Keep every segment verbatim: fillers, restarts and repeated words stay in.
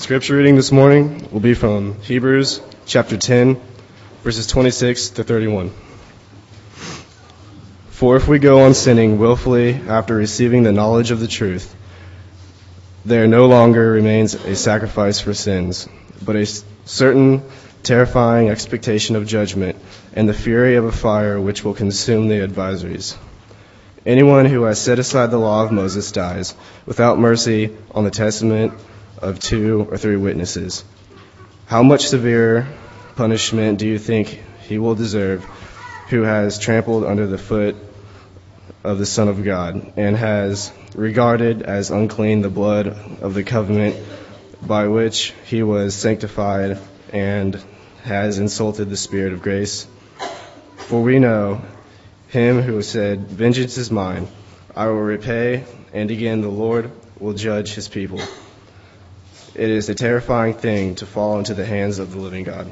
Scripture reading this morning will be from Hebrews chapter ten, verses twenty-six to thirty-one. For if we go on sinning willfully after receiving the knowledge of the truth, there no longer remains a sacrifice for sins, but a certain terrifying expectation of judgment and the fury of a fire which will consume the adversaries. Anyone who has set aside the law of Moses dies without mercy on the testament of two or three witnesses. How much severer punishment do you think he will deserve who has trampled under the foot of the Son of God and has regarded as unclean the blood of the covenant by which he was sanctified and has insulted the Spirit of grace? For we know him who said, "Vengeance is mine, I will repay," and again the Lord will judge his people. It is a terrifying thing to fall into the hands of the living God.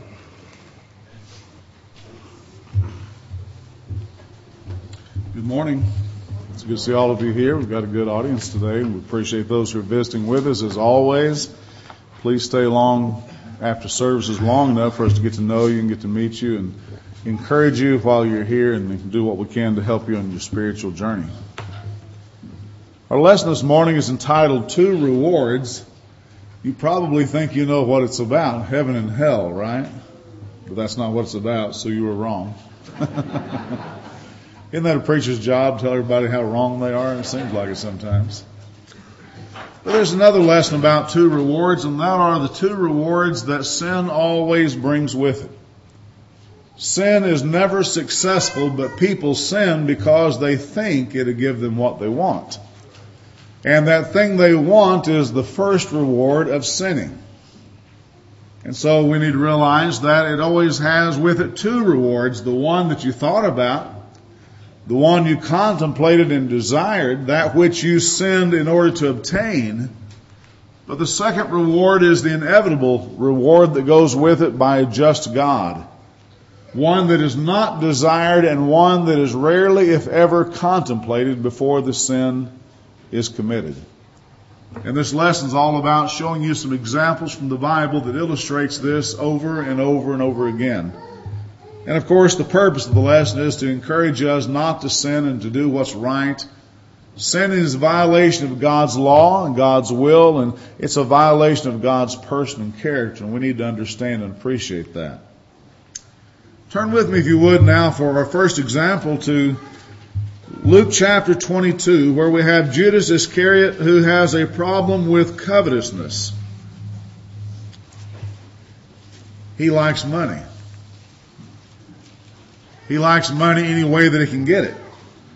Good morning. It's good to see all of you here. We've got a good audience today. We appreciate those who are visiting with us as always. Please stay long after service is long enough for us to get to know you and get to meet you and encourage you while you're here and do what we can to help you on your spiritual journey. Our lesson this morning is entitled Two Rewards. You probably think you know what it's about, heaven and hell, right? But that's not what it's about, so you were wrong. Isn't that a preacher's job, tell everybody how wrong they are? It seems like it sometimes. But there's another lesson about two rewards, and that are the two rewards that sin always brings with it. Sin is never successful, but people sin because they think it'll give them what they want. And that thing they want is the first reward of sinning. And so we need to realize that it always has with it two rewards. The one that you thought about, the one you contemplated and desired, that which you sinned in order to obtain. But the second reward is the inevitable reward that goes with it by a just God. One that is not desired and one that is rarely, if ever, contemplated before the sin is committed. And this lesson is all about showing you some examples from the Bible that illustrates this over and over and over again. And of course, the purpose of the lesson is to encourage us not to sin and to do what's right. Sin is a violation of God's law and God's will, and it's a violation of God's person and character, and we need to understand and appreciate that. Turn with me, if you would, now for our first example to Luke chapter twenty-two, where we have Judas Iscariot, who has a problem with covetousness. He likes money. He likes money any way that he can get it.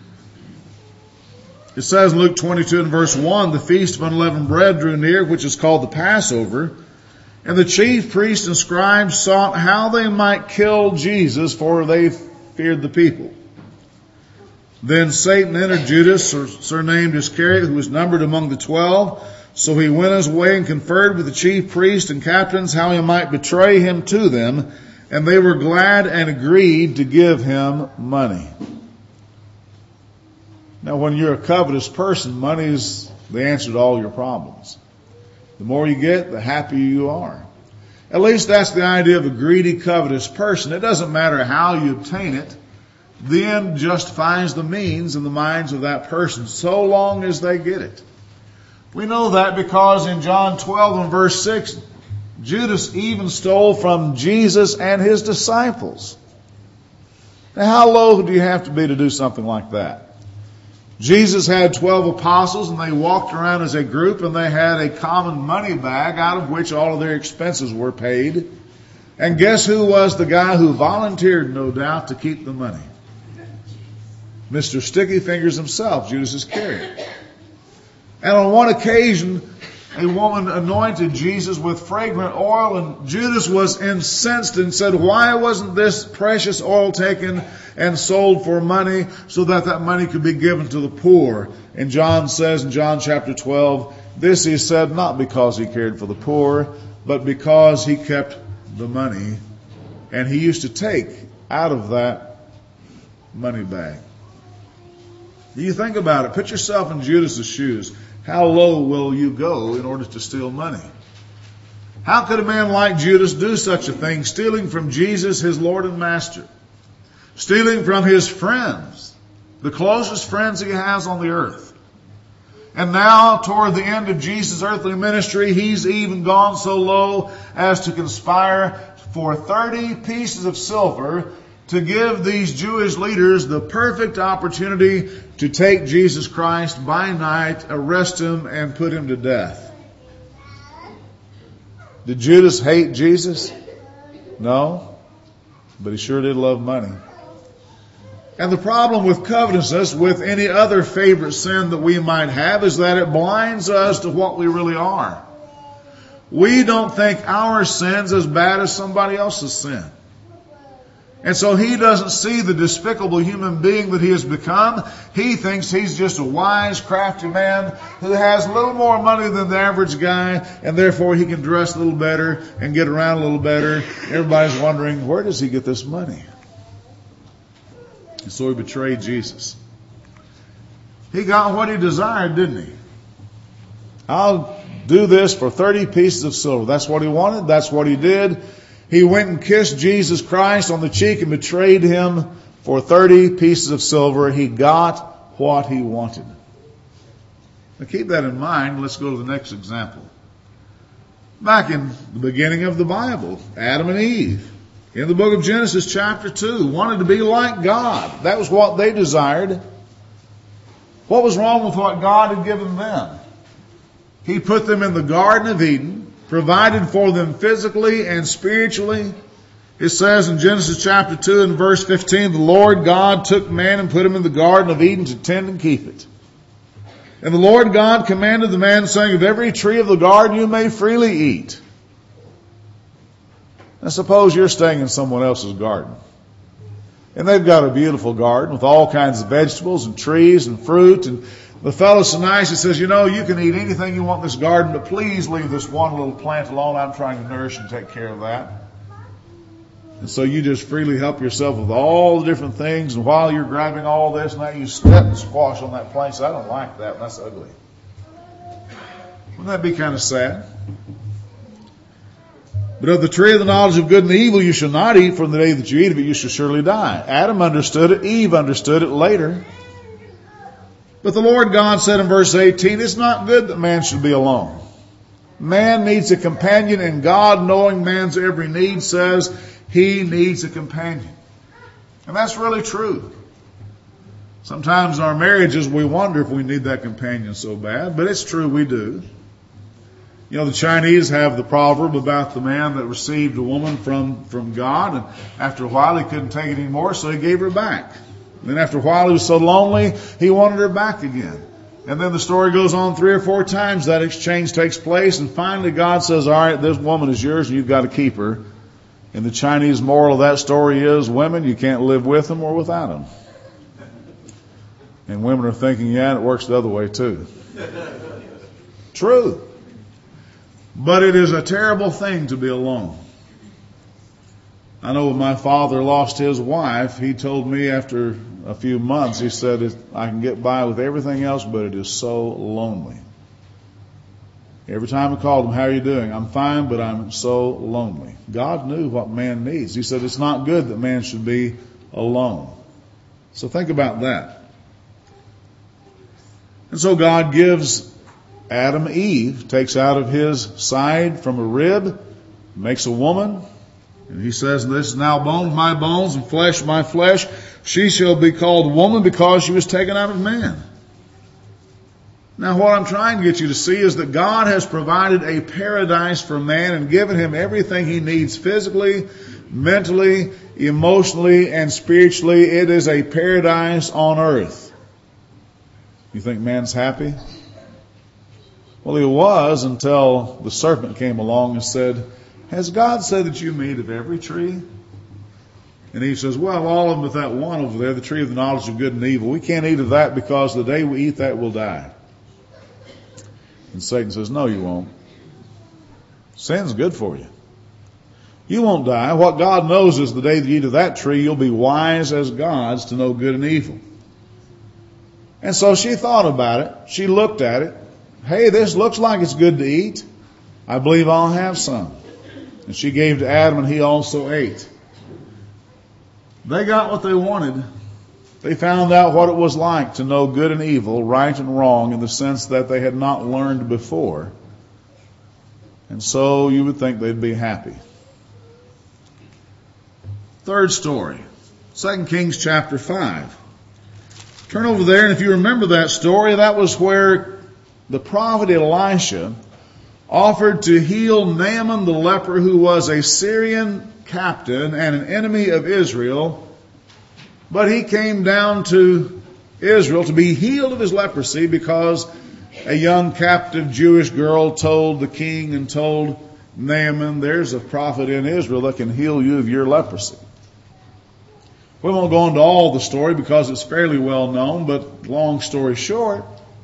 It says in Luke twenty-two and verse one, the feast of unleavened bread drew near, which is called the Passover. And the chief priests and scribes sought how they might kill Jesus, for they feared the people. Then Satan entered Judas, surnamed Iscariot, who was numbered among the twelve. So he went his way and conferred with the chief priests and captains how he might betray him to them. And they were glad and agreed to give him money. Now, when you're a covetous person, money is the answer to all your problems. The more you get, the happier you are. At least that's the idea of a greedy, covetous person. It doesn't matter how you obtain it. The end justifies the means in the minds of that person, so long as they get it. We know that because in John twelve and verse six, Judas even stole from Jesus and his disciples. Now, how low do you have to be to do something like that? Jesus had twelve apostles, and they walked around as a group, and they had a common money bag out of which all of their expenses were paid. And guess who was the guy who volunteered, no doubt, to keep the money? Mister Sticky Fingers himself, Judas Iscariot. And on one occasion, a woman anointed Jesus with fragrant oil, and Judas was incensed and said, why wasn't this precious oil taken and sold for money so that that money could be given to the poor? And John says in John chapter twelve, this he said not because he cared for the poor, but because he kept the money, and he used to take out of that money bag. You think about it. Put yourself in Judas's shoes. How low will you go in order to steal money? How could a man like Judas do such a thing, stealing from Jesus, his Lord and Master? Stealing from his friends, the closest friends he has on the earth. And now, toward the end of Jesus' earthly ministry, he's even gone so low as to conspire for thirty pieces of silver to give these Jewish leaders the perfect opportunity to take Jesus Christ by night, arrest him, and put him to death. Did Judas hate Jesus? No, but he sure did love money. And the problem with covetousness, with any other favorite sin that we might have, is that it blinds us to what we really are. We don't think our sin's as bad as somebody else's sin. And so he doesn't see the despicable human being that he has become. He thinks he's just a wise, crafty man who has a little more money than the average guy, and therefore he can dress a little better and get around a little better. Everybody's wondering, where does he get this money? And so he betrayed Jesus. He got what he desired, didn't he? I'll do this for thirty pieces of silver. That's what he wanted. That's what he did. He went and kissed Jesus Christ on the cheek and betrayed him for thirty pieces of silver. He got what he wanted. Now keep that in mind. Let's go to the next example. Back in the beginning of the Bible, Adam and Eve, in the book of Genesis chapter two, wanted to be like God. That was what they desired. What was wrong with what God had given them? He put them in the Garden of Eden, provided for them physically and spiritually. It says in Genesis chapter two and verse fifteen, the Lord God took man and put him in the Garden of Eden to tend and keep it. And the Lord God commanded the man, saying, of every tree of the garden you may freely eat. Now suppose you're staying in someone else's garden. And they've got a beautiful garden with all kinds of vegetables and trees and fruit. And the fellow's so nice, he says, you know, you can eat anything you want in this garden, but please leave this one little plant alone. I'm trying to nourish and take care of that. And so you just freely help yourself with all the different things. And while you're grabbing all this, now you step and squash on that plant. So I don't like that. That's ugly. Wouldn't that be kind of sad? But of the tree of the knowledge of good and evil you shall not eat, from the day that you eat of it you shall surely die. Adam understood it. Eve understood it later. But the Lord God said in verse eighteen, it's not good that man should be alone. Man needs a companion, and God, knowing man's every need, says he needs a companion. And that's really true. Sometimes in our marriages we wonder if we need that companion so bad, but it's true, we do. You know, the Chinese have the proverb about the man that received a woman from, from God, and after a while he couldn't take it anymore, so he gave her back. And then after a while he was so lonely, he wanted her back again. And then the story goes on three or four times, that exchange takes place, and finally God says, all right, this woman is yours and you've got to keep her. And the Chinese moral of that story is, women, you can't live with them or without them. And women are thinking, yeah, it works the other way too. True. But it is a terrible thing to be alone. I know when my father lost his wife, he told me after a few months, he said, I can get by with everything else, but it is so lonely. Every time I called him, how are you doing? I'm fine, but I'm so lonely. God knew what man needs. He said, it's not good that man should be alone. So think about that. And so God gives Adam Eve, takes out of his side from a rib, makes a woman, and he says, this is now bone of my bones and flesh of my flesh. She shall be called woman because she was taken out of man. Now what I'm trying to get you to see is that God has provided a paradise for man and given him everything he needs physically, mentally, emotionally, and spiritually. It is a paradise on earth. You think man's happy? Well, he was until the serpent came along and said, has God said that you may eat of every tree? And he says, well, all of them but that one over there, the tree of the knowledge of good and evil. We can't eat of that because the day we eat that, we'll die. And Satan says, no, you won't. Sin's good for you. You won't die. What God knows is the day that you eat of that tree, you'll be wise as gods to know good and evil. And so she thought about it. She looked at it. Hey, this looks like it's good to eat. I believe I'll have some. And she gave to Adam, and he also ate. They got what they wanted. They found out what it was like to know good and evil, right and wrong, in the sense that they had not learned before. And so you would think they'd be happy. Third story, Second Kings chapter five. Turn over there, and if you remember that story, that was where the prophet Elisha offered to heal Naaman the leper, who was a Syrian captain and an enemy of Israel. But he came down to Israel to be healed of his leprosy because a young captive Jewish girl told the king and told Naaman, there's a prophet in Israel that can heal you of your leprosy. We won't go into all the story because it's fairly well known, but long story short,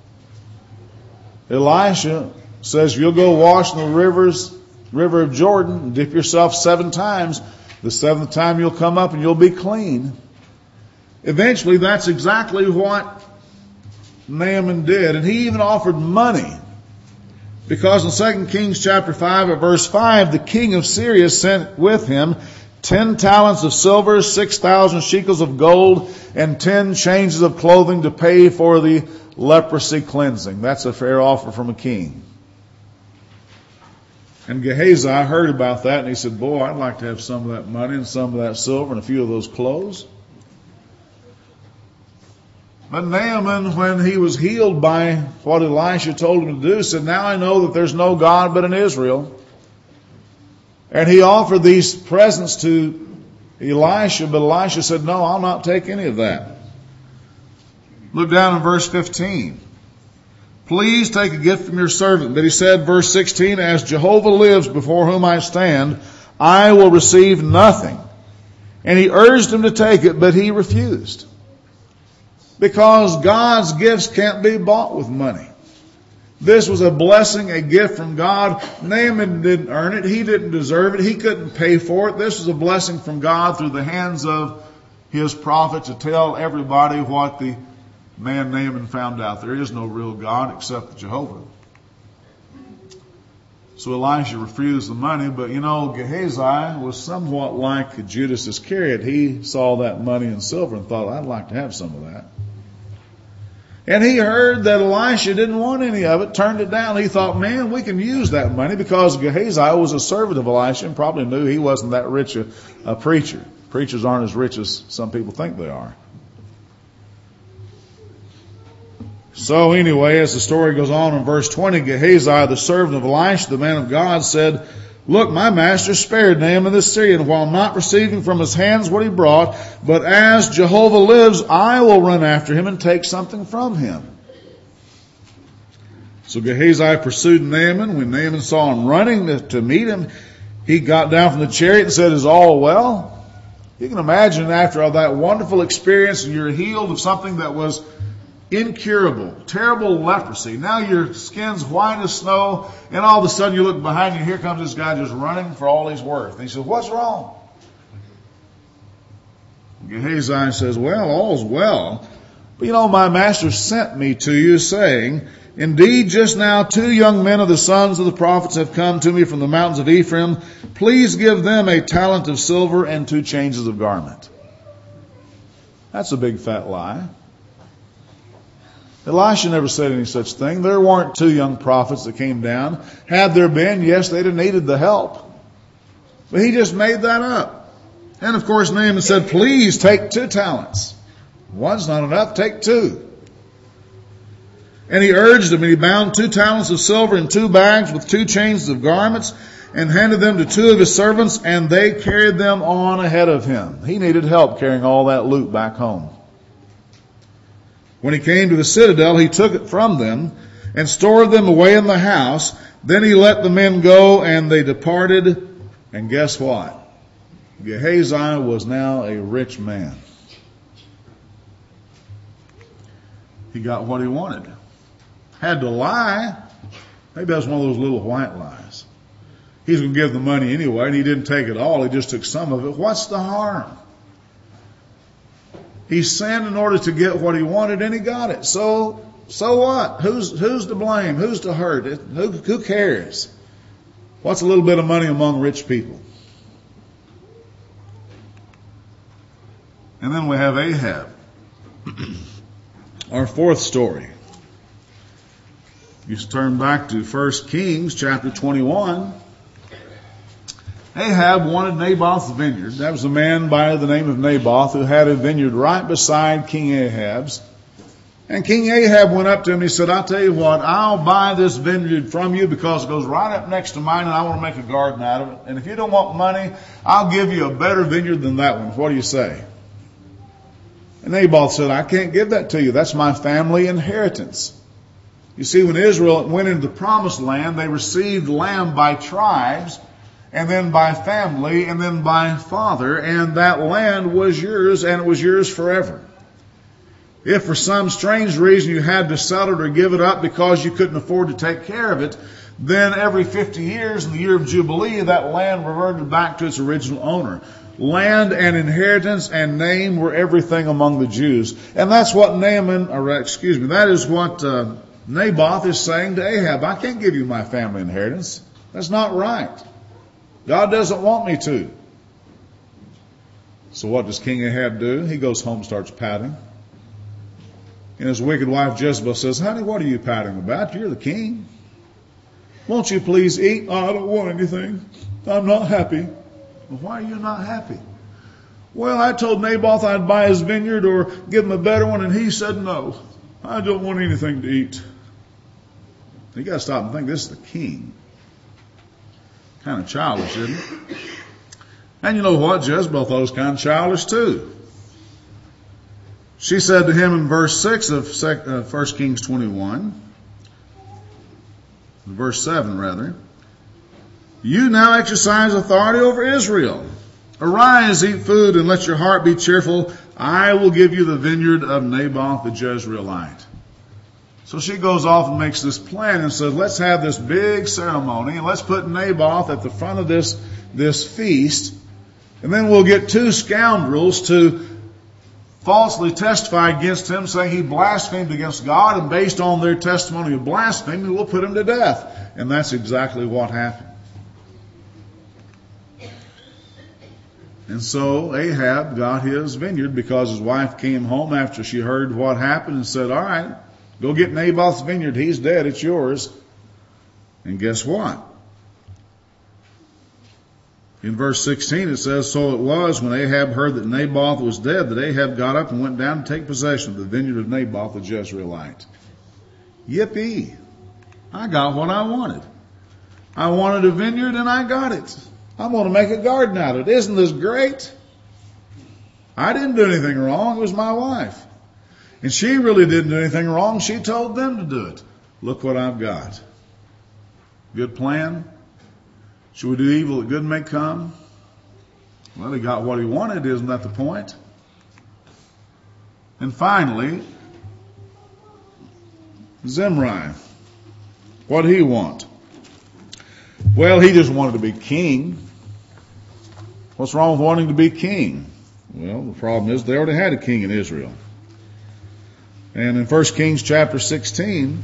Elisha says, if you'll go wash in the rivers, river of Jordan, and dip yourself seven times, the seventh time you'll come up and you'll be clean. Eventually, that's exactly what Naaman did. And he even offered money. Because in Second Kings chapter five at verse five, the king of Syria sent with him ten talents of silver, six thousand shekels of gold, and ten changes of clothing to pay for the leprosy cleansing. That's a fair offer from a king. And Gehazi heard about that, and he said, boy, I'd like to have some of that money and some of that silver and a few of those clothes. But Naaman, when he was healed by what Elisha told him to do, said, now I know that there's no God but in Israel. And he offered these presents to Elisha, but Elisha said, no, I'll not take any of that. Look down in verse fifteen. Please take a gift from your servant. But he said, verse sixteen, as Jehovah lives before whom I stand, I will receive nothing. And he urged him to take it, but he refused. Because God's gifts can't be bought with money. This was a blessing, a gift from God. Naaman didn't earn it. He didn't deserve it. He couldn't pay for it. This was a blessing from God through the hands of his prophet to tell everybody what the man Naaman found out. There is no real God except Jehovah. So Elisha refused the money, but you know, Gehazi was somewhat like Judas Iscariot. He saw that money and silver and thought, I'd like to have some of that. And he heard that Elisha didn't want any of it, turned it down. He thought, man, we can use that money, because Gehazi was a servant of Elisha and probably knew he wasn't that rich a, a preacher. Preachers aren't as rich as some people think they are. So anyway, as the story goes on in verse twenty, Gehazi, the servant of Elisha, the man of God, said, look, my master spared Naaman the Syrian while not receiving from his hands what he brought, but as Jehovah lives, I will run after him and take something from him. So Gehazi pursued Naaman. When Naaman saw him running to, to meet him, he got down from the chariot and said, is all well? You can imagine after all that wonderful experience, and you're healed of something that was incurable, terrible leprosy. Now your skin's white as snow, and all of a sudden you look behind you, here comes this guy just running for all he's worth. And he says, what's wrong? Gehazi says, well, all's well. But you know, my master sent me to you, saying, indeed, just now two young men of the sons of the prophets have come to me from the mountains of Ephraim. Please give them a talent of silver and two changes of garment. That's a big fat lie. Elisha never said any such thing. There weren't two young prophets that came down. Had there been, yes, they'd have needed the help. But he just made that up. And of course, Naaman said, please take two talents. One's not enough, take two. And he urged him, and he bound two talents of silver in two bags with two changes of garments, and handed them to two of his servants, and they carried them on ahead of him. He needed help carrying all that loot back home. When he came to the citadel, he took it from them and stored them away in the house. Then he let the men go, and they departed. And guess what? Gehazi was now a rich man. He got what he wanted. Had to lie. Maybe that was one of those little white lies. He's going to give the money anyway, and he didn't take it all. He just took some of it. What's the harm? He sinned in order to get what he wanted, and he got it. So, so what? Who's who's to blame? Who's to hurt? Who, who cares? What's a little bit of money among rich people? And then we have Ahab. Our fourth story. You turn back to First Kings chapter twenty-one. Ahab wanted Naboth's vineyard. That was a man by the name of Naboth who had a vineyard right beside King Ahab's. And King Ahab went up to him and he said, I'll tell you what, I'll buy this vineyard from you because it goes right up next to mine and I want to make a garden out of it. And if you don't want money, I'll give you a better vineyard than that one. What do you say? And Naboth said, I can't give that to you. That's my family inheritance. You see, when Israel went into the promised land, they received land by tribes, and then by family, and then by father, and that land was yours, and it was yours forever. If for some strange reason you had to sell it or give it up because you couldn't afford to take care of it, then every fifty years in the year of Jubilee, that land reverted back to its original owner. Land and inheritance and name were everything among the Jews. And that's what Naaman, or excuse me, that is what uh, Naboth is saying to Ahab. I can't give you my family inheritance. That's not right. God doesn't want me to. So what does King Ahab do? He goes home and starts pouting. And his wicked wife Jezebel says, honey, what are you pouting about? You're the king. Won't you please eat? Oh, I don't want anything. I'm not happy. Well, why are you not happy? Well, I told Naboth I'd buy his vineyard or give him a better one, and he said no. I don't want anything to eat. You got to stop and think, this is the king. Kind of childish, isn't it? And you know what? Jezebel thought it was kind of childish too. She said to him in verse six of First Kings twenty-one, verse seven rather, you now exercise authority over Israel. Arise, eat food, and let your heart be cheerful. I will give you the vineyard of Naboth the Jezreelite. So she goes off and makes this plan and says, let's have this big ceremony, and let's put Naboth at the front of this, this feast, and then we'll get two scoundrels to falsely testify against him, saying he blasphemed against God, and based on their testimony of blasphemy, we'll put him to death. And that's exactly what happened. And so Ahab got his vineyard because his wife came home after she heard what happened and said, all right, go get Naboth's vineyard. He's dead. It's yours. And guess what? In verse sixteen it says, so it was when Ahab heard that Naboth was dead that Ahab got up and went down to take possession of the vineyard of Naboth the Jezreelite. Yippee! I got what I wanted. I wanted a vineyard and I got it. I'm going to make a garden out of it. Isn't this great? I didn't do anything wrong. It was my wife. And she really didn't do anything wrong. She told them to do it. Look what I've got. Good plan. Should we do evil that good may come? Well, he got what he wanted. Isn't that the point? And finally, Zimri. What did he want? Well, he just wanted to be king. What's wrong with wanting to be king? Well, the problem is they already had a king in Israel. And in First Kings chapter sixteen,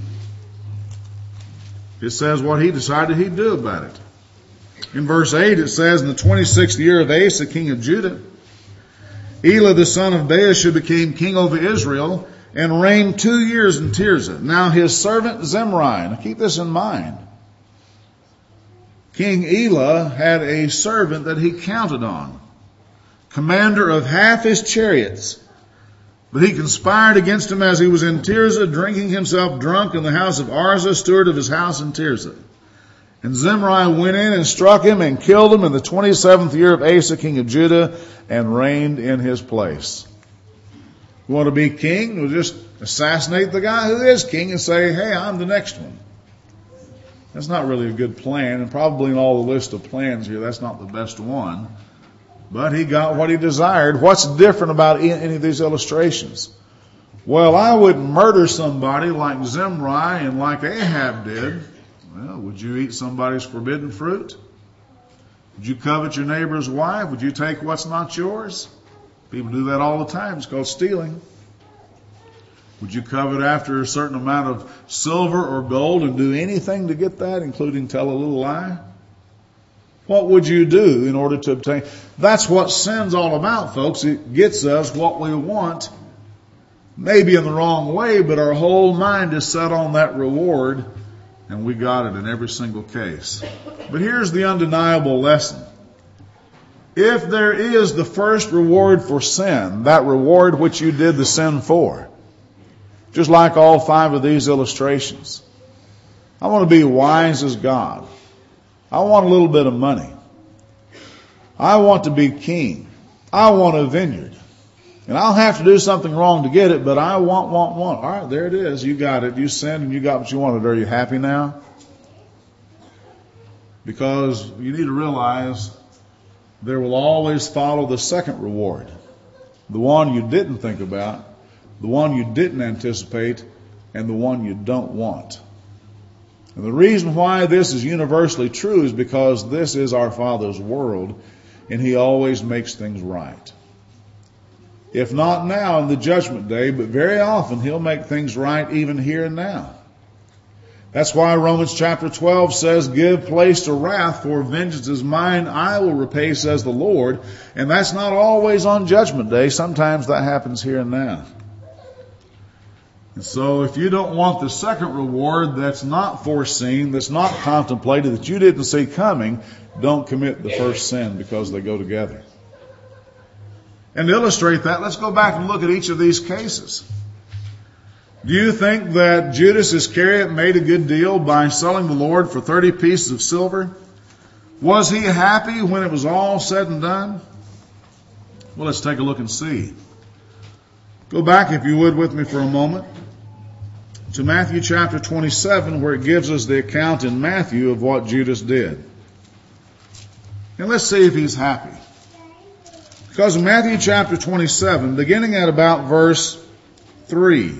it says what he decided he'd do about it. In verse eight it says, in the twenty-sixth year of Asa, king of Judah, Elah the son of Baasha became king over Israel and reigned two years in Tirzah. Now his servant Zimri, now keep this in mind, King Elah had a servant that he counted on, commander of half his chariots. But he conspired against him as he was in Tirzah, drinking himself drunk in the house of Arza, steward of his house in Tirzah. And Zimri went in and struck him and killed him in the twenty-seventh year of Asa, king of Judah, and reigned in his place. You want to be king? We'll just assassinate the guy who is king and say, hey, I'm the next one. That's not really a good plan, and probably in all the list of plans here, that's not the best one. But he got what he desired. What's different about any of these illustrations? Well, I wouldn't murder somebody like Zimri and like Ahab did. Well, would you eat somebody's forbidden fruit? Would you covet your neighbor's wife? Would you take what's not yours? People do that all the time. It's called stealing. Would you covet after a certain amount of silver or gold and do anything to get that, including tell a little lie? What would you do in order to obtain? That's what sin's all about, folks. It gets us what we want, maybe in the wrong way, but our whole mind is set on that reward, and we got it in every single case. But here's the undeniable lesson. If there is the first reward for sin, that reward which you did the sin for, just like all five of these illustrations, I want to be wise as God. I want a little bit of money. I want to be king. I want a vineyard. And I'll have to do something wrong to get it, but I want, want, want. All right, there it is. You got it. You sinned and you got what you wanted. Are you happy now? Because you need to realize there will always follow the second reward. The one you didn't think about, the one you didn't anticipate, and the one you don't want. And the reason why this is universally true is because this is our Father's world, and He always makes things right. If not now in the judgment day, but very often He'll make things right even here and now. That's why Romans chapter twelve says, give place to wrath, for vengeance is mine, I will repay, says the Lord. And that's not always on judgment day. Sometimes that happens here and now. And so if you don't want the second reward that's not foreseen, that's not contemplated, that you didn't see coming, don't commit the first sin, because they go together. And to illustrate that, let's go back and look at each of these cases. Do you think that Judas Iscariot made a good deal by selling the Lord for thirty pieces of silver? Was he happy when it was all said and done? Well, let's take a look and see. Go back, if you would, with me for a moment to Matthew chapter twenty-seven, where it gives us the account in Matthew of what Judas did. And let's see if he's happy. Because in Matthew chapter twenty-seven, beginning at about verse three,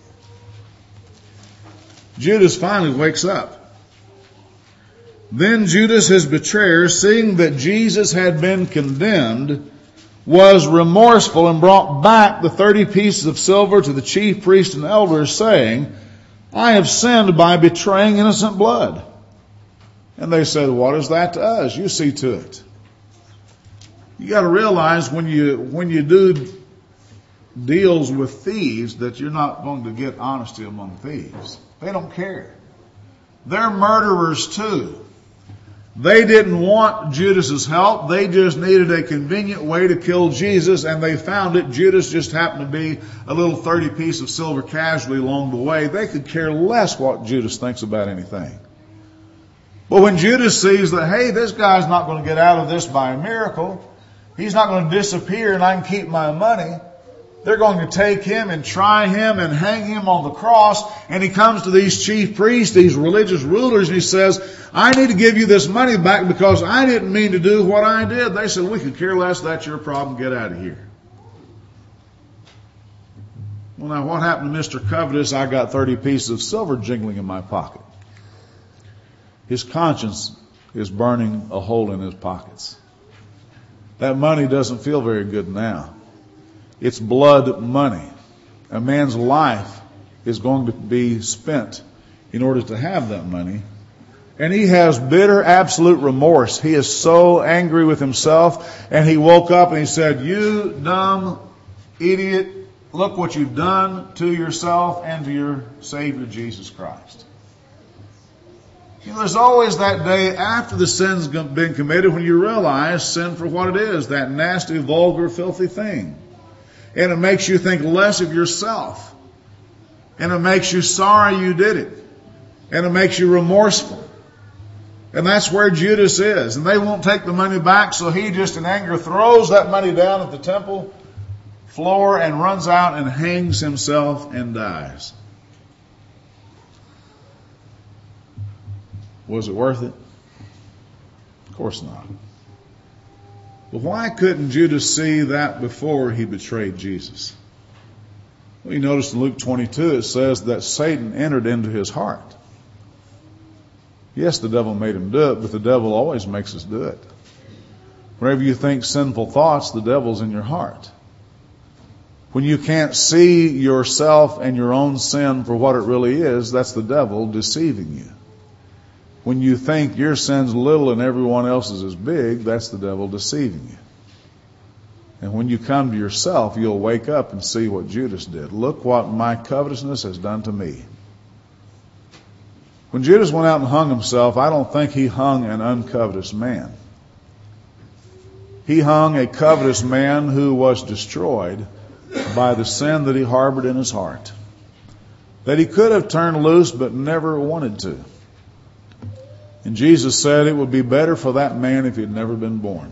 Judas finally wakes up. Then Judas, his betrayer, seeing that Jesus had been condemned, was remorseful and brought back the thirty pieces of silver to the chief priests and elders, saying, I have sinned by betraying innocent blood. And they said, what is that to us? You see to it. You got to realize when you when you do deals with thieves that you're not going to get honesty among thieves. They don't care. They're murderers too. They didn't want Judas's help. They just needed a convenient way to kill Jesus, and they found it. Judas just happened to be a little thirty piece of silver casualty along the way. They could care less what Judas thinks about anything. But when Judas sees that, hey, this guy's not going to get out of this by a miracle, he's not going to disappear and I can keep my money, they're going to take him and try him and hang him on the cross. And he comes to these chief priests, these religious rulers, and he says, I need to give you this money back because I didn't mean to do what I did. They said, we could care less. That's your problem. Get out of here. Well, now what happened to Mister Covetous? I got thirty pieces of silver jingling in my pocket. His conscience is burning a hole in his pockets. That money doesn't feel very good now. It's blood money. A man's life is going to be spent in order to have that money. And he has bitter, absolute remorse. He is so angry with himself. And he woke up and he said, you dumb idiot, look what you've done to yourself and to your Savior, Jesus Christ. You know, there's always that day after the sin's been committed when you realize sin for what it is, that nasty, vulgar, filthy thing. And it makes you think less of yourself. And it makes you sorry you did it. And it makes you remorseful. And that's where Judas is. And they won't take the money back, so he just in anger throws that money down at the temple floor and runs out and hangs himself and dies. Was it worth it? Of course not. But why couldn't Judas see that before he betrayed Jesus? Well, you notice in Luke twenty-two it says that Satan entered into his heart. Yes, the devil made him do it, but the devil always makes us do it. Whenever you think sinful thoughts, the devil's in your heart. When you can't see yourself and your own sin for what it really is, that's the devil deceiving you. when you think your sin's little and everyone else's is big, that's the devil deceiving you. And when you come to yourself, you'll wake up and see what Judas did. Look what my covetousness has done to me. When Judas went out and hung himself, I don't think he hung an uncovetous man. He hung a covetous man who was destroyed by the sin that he harbored in his heart, that he could have turned loose but never wanted to. And Jesus said it would be better for that man if he had never been born.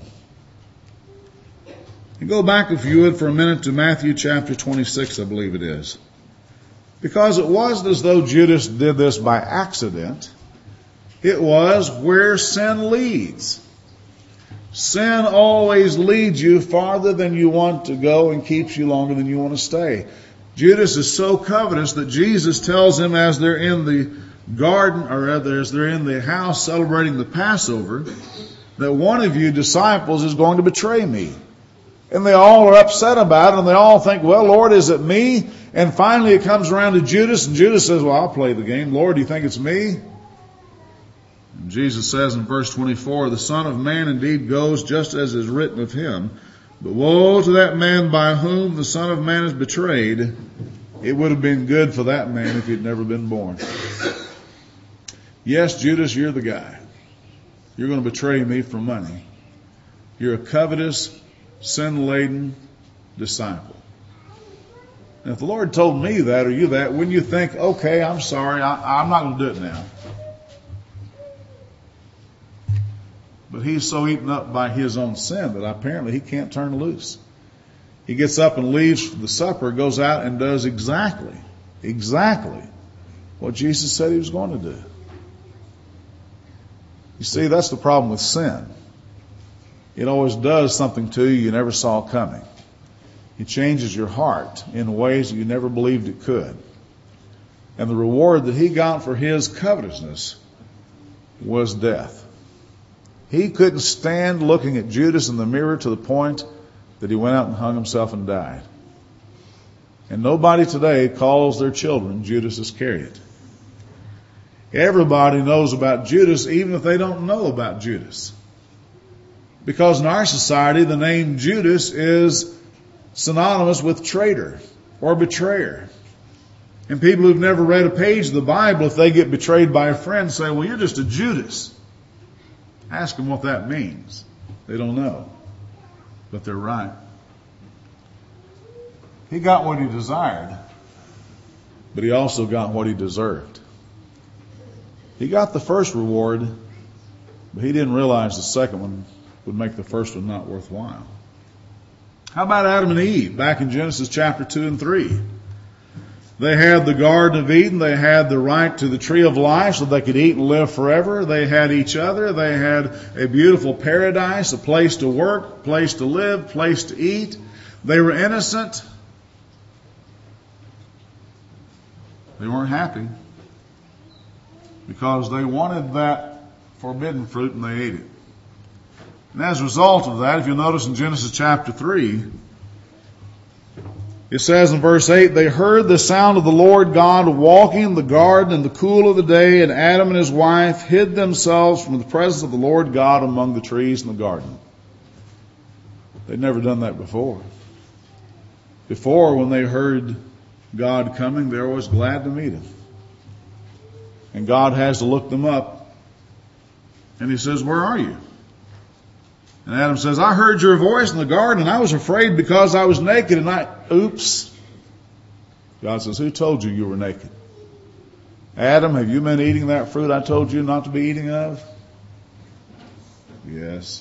And go back, if you would, for a minute to Matthew chapter twenty-six, I believe it is. Because it wasn't as though Judas did this by accident. It was where sin leads. Sin always leads you farther than you want to go and keeps you longer than you want to stay. Judas is so covetous that Jesus tells him as they're in the garden, or rather as they're in the house celebrating the Passover, that one of you disciples is going to betray me. And they all are upset about it, and they all think, well, Lord, is it me? And finally it comes around to Judas, and Judas says, well, I'll play the game. Lord, do you think it's me? And Jesus says in verse twenty-four, the Son of Man indeed goes just as is written of him, but woe to that man by whom the Son of Man is betrayed. It would have been good for that man if he'd never been born. Yes, Judas, you're the guy. You're going to betray me for money. You're a covetous, sin-laden disciple. And if the Lord told me that or you that, wouldn't you think, okay, I'm sorry, I, I'm not going to do it now. But he's so eaten up by his own sin that apparently he can't turn loose. He gets up and leaves the supper, goes out and does exactly, exactly what Jesus said he was going to do. You see, that's the problem with sin. It always does something to you you never saw coming. It changes your heart in ways that you never believed it could. And the reward that he got for his covetousness was death. He couldn't stand looking at Judas in the mirror to the point that he went out and hung himself and died. And nobody today calls their children Judas Iscariot. Everybody knows about Judas, even if they don't know about Judas. Because in our society, the name Judas is synonymous with traitor or betrayer. And people who've never read a page of the Bible, if they get betrayed by a friend, say, well, you're just a Judas. Ask them what that means. They don't know. But they're right. He got what he desired, but he also got what he deserved. He got the first reward, but he didn't realize the second one would make the first one not worthwhile. How about Adam and Eve back in Genesis chapter two and three? They had the Garden of Eden. They had the right to the tree of life so they could eat and live forever. They had each other. They had a beautiful paradise, a place to work, a place to live, a place to eat. They were innocent. They weren't happy because they wanted that forbidden fruit and they ate it. And as a result of that, if you'll notice in Genesis chapter three, it says in verse eight, they heard the sound of the Lord God walking in the garden in the cool of the day, and Adam and his wife hid themselves from the presence of the Lord God among the trees in the garden. They'd never done that before. Before, when they heard God coming, they were always glad to meet him. And God has to look them up. And he says, where are you? And Adam says, I heard your voice in the garden, and I was afraid because I was naked, and I, oops. God says, who told you you were naked? Adam, have you been eating that fruit I told you not to be eating of? Yes.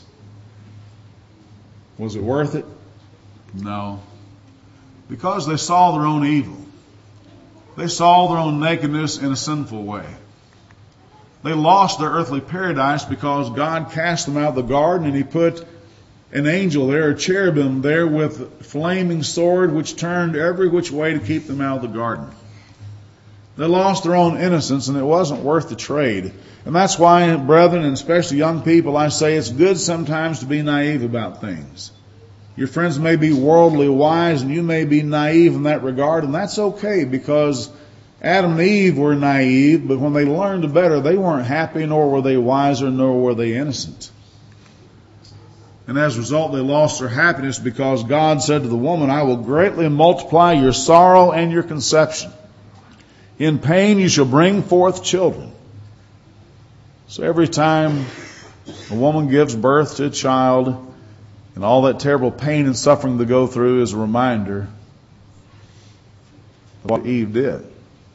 Was it worth it? No. Because they saw their own evil. They saw their own nakedness in a sinful way. They lost their earthly paradise because God cast them out of the garden and he put an angel there, a cherubim there with a flaming sword which turned every which way to keep them out of the garden. They lost their own innocence and it wasn't worth the trade. And that's why, brethren, and especially young people, I say it's good sometimes to be naive about things. Your friends may be worldly wise and you may be naive in that regard, and that's okay because Adam and Eve were naive, but when they learned better, they weren't happy, nor were they wiser, nor were they innocent. And as a result, they lost their happiness because God said to the woman, I will greatly multiply your sorrow and your conception. In pain you shall bring forth children. So every time a woman gives birth to a child, and all that terrible pain and suffering they go through is a reminder of what Eve did.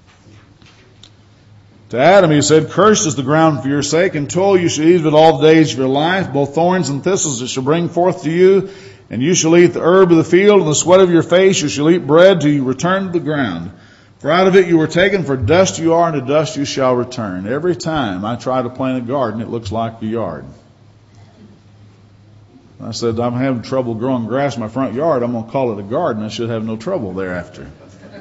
To Adam he said, cursed is the ground for your sake, and toil you shall eat of it all the days of your life. Both thorns and thistles it shall bring forth to you, and you shall eat the herb of the field, and the sweat of your face you shall eat bread till you return to the ground. For out of it you were taken, for dust you are, and to dust you shall return. Every time I try to plant a garden, it looks like a yard. I said, I'm having trouble growing grass in my front yard. I'm going to call it a garden. I should have no trouble thereafter.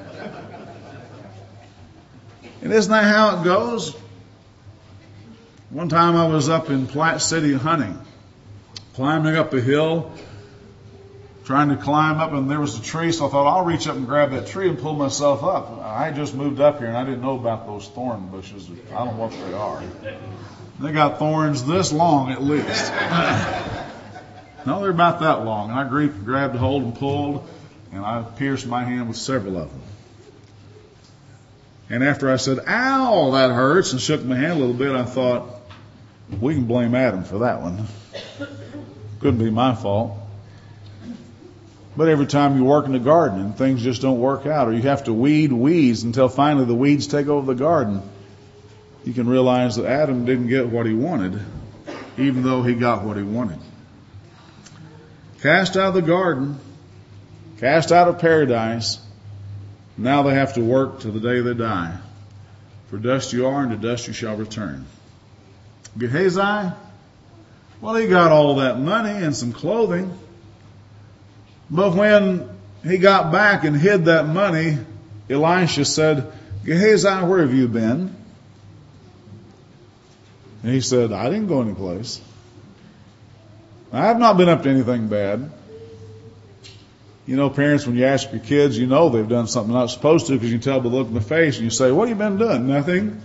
And isn't that how it goes? One time I was up in Platte City hunting, climbing up a hill, trying to climb up, and there was a tree, so I thought I'll reach up and grab that tree and pull myself up. I just moved up here, and I didn't know about those thorn bushes. I don't know what they are. They got thorns this long at least. No, they're about that long. And I grabbed a hold and pulled, and I pierced my hand with several of them. And after I said, ow, that hurts, and shook my hand a little bit, I thought, we can blame Adam for that one. Couldn't be my fault. But every time you work in the garden and things just don't work out, or you have to weed weeds until finally the weeds take over the garden, you can realize that Adam didn't get what he wanted, even though he got what he wanted. Cast out of the garden, cast out of paradise. Now they have to work till the day they die. For dust you are, and to dust you shall return. Gehazi, well, he got all that money and some clothing. But when he got back and hid that money, Elisha said, Gehazi, where have you been? And he said, I didn't go anyplace. I have not been up to anything bad. You know, parents, when you ask your kids, you know they've done something they're not supposed to because you can tell by the look in the face, and you say, what have you been doing? Nothing.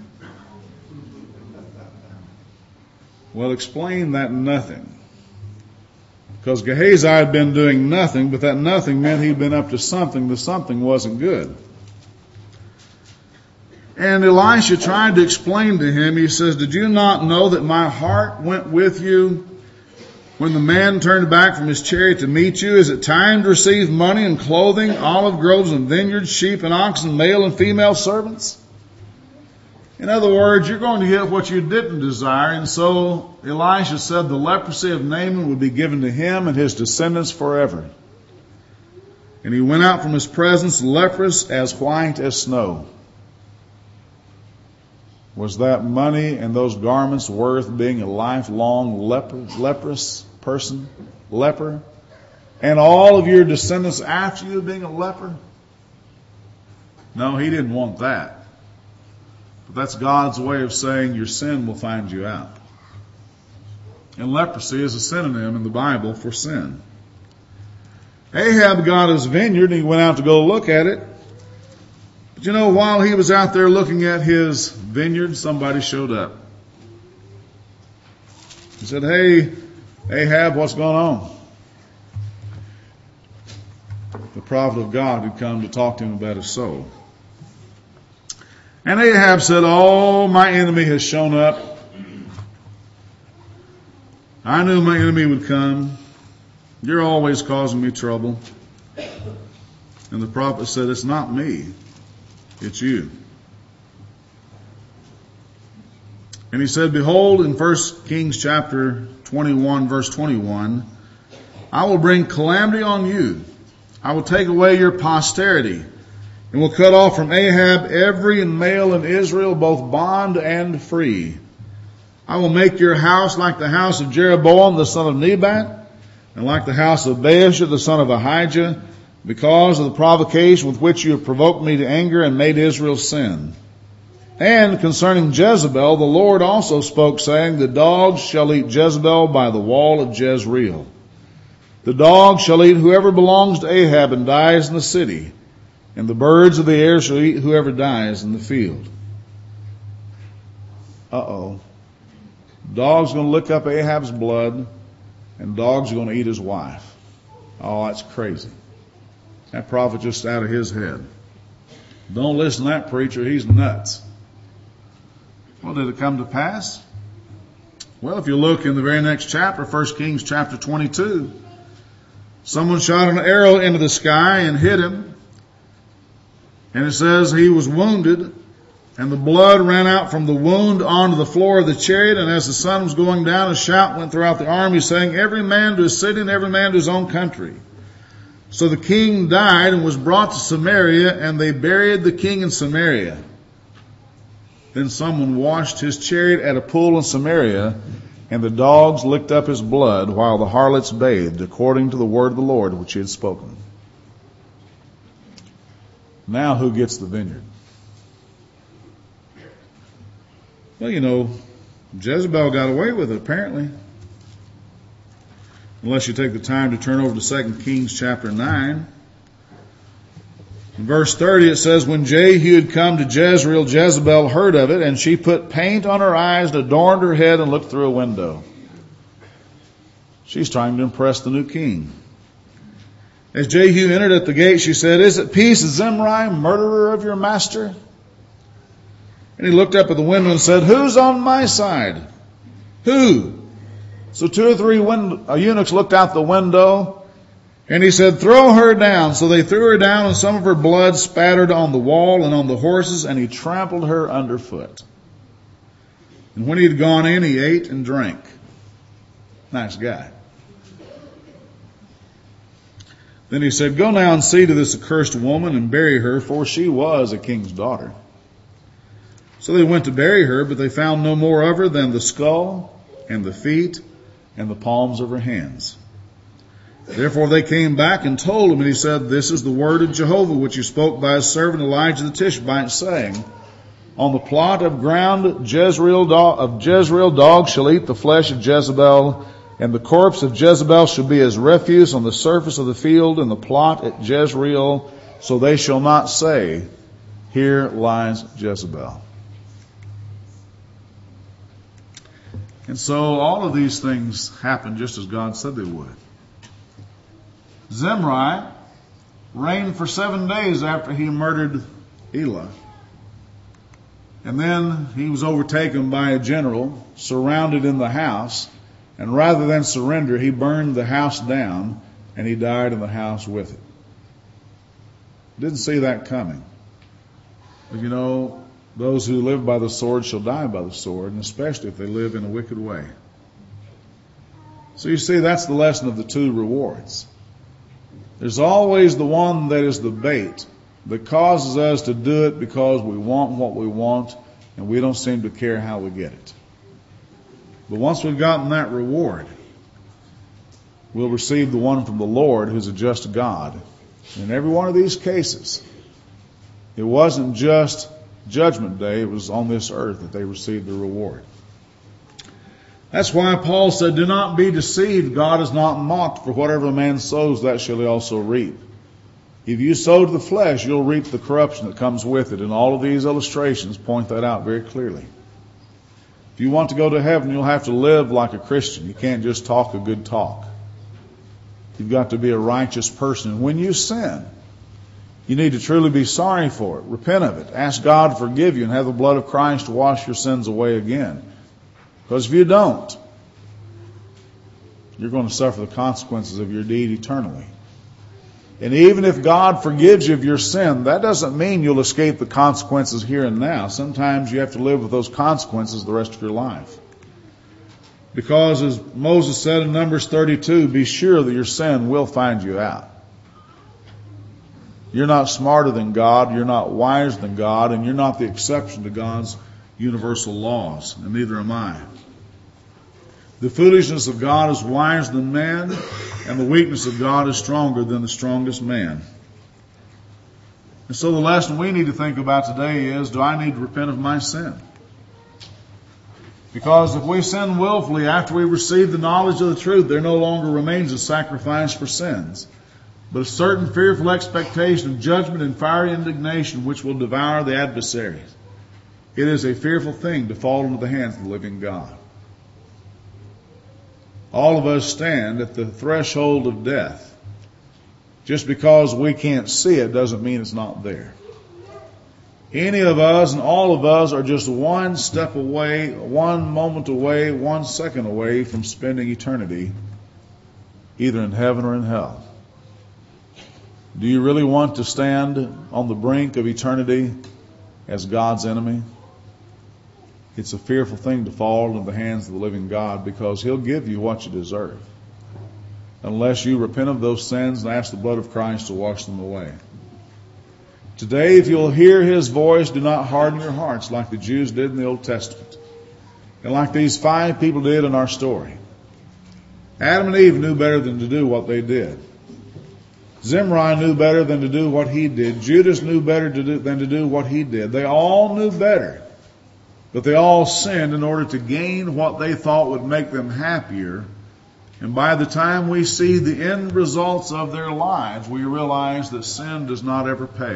Well, explain that nothing. Because Gehazi had been doing nothing, but that nothing meant he'd been up to something. The something wasn't good. And Elisha tried to explain to him, he says, did you not know that my heart went with you when the man turned back from his chariot to meet you? Is it time to receive money and clothing, olive groves and vineyards, sheep and oxen, male and female servants? In other words, you're going to get what you didn't desire. And so Elisha said the leprosy of Naaman would be given to him and his descendants forever. And he went out from his presence leprous, as white as snow. Was that money and those garments worth being a lifelong leper, leprous person, leper? And all of your descendants after you being a leper? No, he didn't want that. But that's God's way of saying your sin will find you out. And leprosy is a synonym in the Bible for sin. Ahab got his vineyard and he went out to go look at it. But you know, while he was out there looking at his vineyard, somebody showed up. He said, hey, Ahab, what's going on? The prophet of God had come to talk to him about his soul. And Ahab said, oh, my enemy has shown up. I knew my enemy would come. You're always causing me trouble. And the prophet said, it's not me. It's you. And he said, behold, in First Kings chapter twenty-one, verse twenty-one, I will bring calamity on you. I will take away your posterity, and will cut off from Ahab every male in Israel, both bond and free. I will make your house like the house of Jeroboam the son of Nebat, and like the house of Baasha the son of Ahijah, because of the provocation with which you have provoked me to anger and made Israel sin. And concerning Jezebel, the Lord also spoke, saying, the dogs shall eat Jezebel by the wall of Jezreel. The dogs shall eat whoever belongs to Ahab and dies in the city. and the birds of the air shall eat whoever dies in the field. Uh-oh. Dog's going to lick up Ahab's blood, and dogs are going to eat his wife. Oh, that's crazy. That prophet's just out of his head. Don't listen to that preacher. He's nuts. Well, did it come to pass? Well, if you look in the very next chapter, First Kings chapter twenty-two, someone shot an arrow into the sky and hit him. And it says he was wounded, and the blood ran out from the wound onto the floor of the chariot. And as the sun was going down, a shout went throughout the army, saying, every man to his city and every man to his own country. So the king died and was brought to Samaria, and they buried the king in Samaria. Then someone washed his chariot at a pool in Samaria, and the dogs licked up his blood while the harlots bathed, according to the word of the Lord which he had spoken. Now who gets the vineyard? Well, you know, Jezebel got away with it, apparently. Unless you take the time to turn over to Second Kings chapter nine. In verse thirty it says, when Jehu had come to Jezreel, Jezebel heard of it, and she put paint on her eyes and adorned her head and looked through a window. She's trying to impress the new king. As Jehu entered at the gate, she said, is it peace, Zimri, murderer of your master? And he looked up at the window and said, who's on my side? Who? So two or three wind- uh, eunuchs looked out the window, and he said, throw her down. So they threw her down, and some of her blood spattered on the wall and on the horses, and he trampled her underfoot. And when he had gone in, he ate and drank. Nice guy. Then he said, go now and see to this accursed woman and bury her, for she was a king's daughter. So they went to bury her, but they found no more of her than the skull and the feet and the palms of her hands. Therefore they came back and told him, and he said, this is the word of Jehovah, which you spoke by his servant Elijah the Tishbite, saying, on the plot of ground Jezreel, do- of Jezreel dogs shall eat the flesh of Jezebel, and the corpse of Jezebel shall be as refuse on the surface of the field in the plot at Jezreel, so they shall not say, here lies Jezebel. And so all of these things happened just as God said they would. Zimri reigned for seven days after he murdered Elah. And then he was overtaken by a general, surrounded in the house, and rather than surrender, he burned the house down, and he died in the house with it. Didn't see that coming. But you know, those who live by the sword shall die by the sword, and especially if they live in a wicked way. So you see, that's the lesson of the two rewards. There's always the one that is the bait that causes us to do it because we want what we want, and we don't seem to care how we get it. But once we've gotten that reward, we'll receive the one from the Lord, who's a just God. In every one of these cases, it wasn't just Judgment Day, it was on this earth that they received the reward. That's why Paul said, do not be deceived. God is not mocked, for whatever a man sows, that shall he also reap. If you sow to the flesh, you'll reap the corruption that comes with it. And all of these illustrations point that out very clearly. If you want to go to heaven, you'll have to live like a Christian. You can't just talk a good talk. You've got to be a righteous person. And when you sin, you need to truly be sorry for it. Repent of it. Ask God to forgive you and have the blood of Christ to wash your sins away again. Because if you don't, you're going to suffer the consequences of your deed eternally. And even if God forgives you of your sin, that doesn't mean you'll escape the consequences here and now. Sometimes you have to live with those consequences the rest of your life. Because as Moses said in Numbers thirty-two, be sure that your sin will find you out. You're not smarter than God, you're not wiser than God, and you're not the exception to God's universal laws, and neither am I. The foolishness of God is wiser than man, and the weakness of God is stronger than the strongest man. And so the lesson we need to think about today is, do I need to repent of my sin? Because if we sin willfully after we receive the knowledge of the truth, there no longer remains a sacrifice for sins. but a certain fearful expectation of judgment and fiery indignation which will devour the adversaries. It is a fearful thing to fall into the hands of the living God. All of us stand at the threshold of death. Just because we can't see it doesn't mean it's not there. Any of us and all of us are just one step away, one moment away, one second away from spending eternity either in heaven or in hell. Do you really want to stand on the brink of eternity as God's enemy? It's a fearful thing to fall into the hands of the living God, because He'll give you what you deserve unless you repent of those sins and ask the blood of Christ to wash them away. Today, if you'll hear His voice, do not harden your hearts like the Jews did in the Old Testament and like these five people did in our story. Adam and Eve knew better than to do what they did. Zimri knew better than to do what he did. Judas knew better to do, than to do what he did. They all knew better, but they all sinned in order to gain what they thought would make them happier. And by the time we see the end results of their lives, we realize that sin does not ever pay.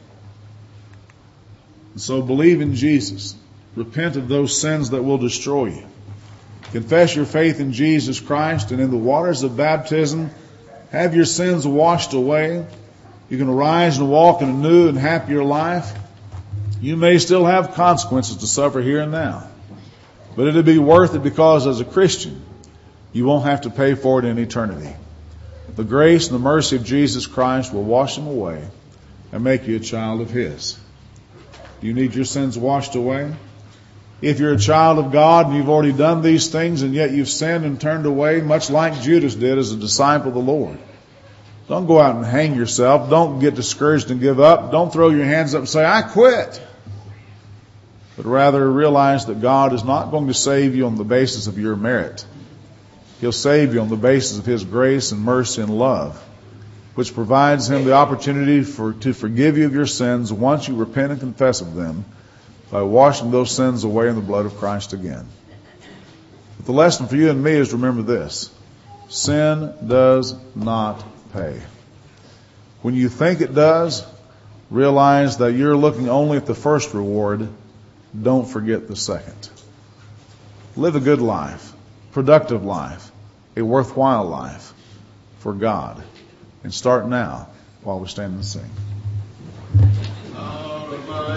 And so believe in Jesus. Repent of those sins that will destroy you. Confess your faith in Jesus Christ, and in the waters of baptism, have your sins washed away. You can arise and walk in a new and happier life. You may still have consequences to suffer here and now, but it'll be worth it, because as a Christian, you won't have to pay for it in eternity. The grace and the mercy of Jesus Christ will wash them away and make you a child of His. Do you need your sins washed away? If you're a child of God and you've already done these things and yet you've sinned and turned away, much like Judas did as a disciple of the Lord, don't go out and hang yourself. Don't get discouraged and give up. Don't throw your hands up and say, I quit. But rather realize that God is not going to save you on the basis of your merit. He'll save you on the basis of His grace and mercy and love, which provides Him the opportunity for to forgive you of your sins once you repent and confess of them, by washing those sins away in the blood of Christ again. But the lesson for you and me is to remember this: sin does not pay. When you think it does, realize that you're looking only at the first reward. Don't forget the second. Live a good life, productive life, a worthwhile life for God. And start now while we stand and sing.